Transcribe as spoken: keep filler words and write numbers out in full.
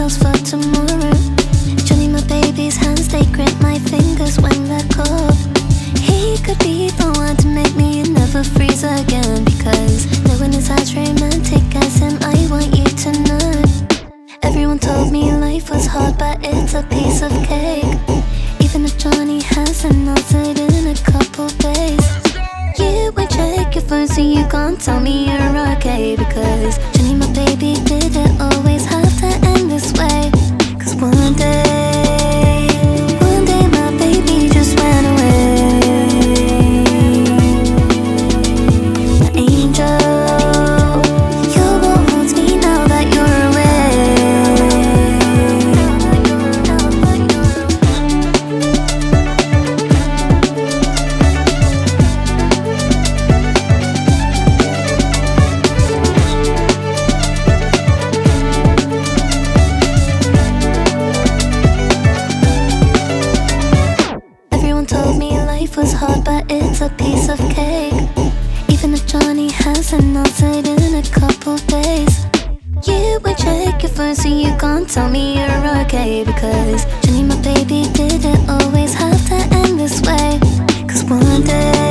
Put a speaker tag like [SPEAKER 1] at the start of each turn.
[SPEAKER 1] else for tomorrow. Johnny, my baby's hands, they grip my fingers when they're cold. He could be the one to make me never freeze again, because no one is as romantic as him, I want you to know. Everyone told me life was hard, but it's a piece of cake. Even if Johnny hasn't answered in a couple days, you won't check your phone, so you can't tell me you're okay. Because Johnny, my baby, didn't always have to end this way. Cause one day, one day my baby just went away. The angel, you're what haunts me now that you're told me life was hard, but it's a piece of cake. Even if Johnny hasn't answered in a couple days, you won't check your phone, so you can't tell me you're okay. Because Johnny, my baby, didn't always have to end this way. Cause one day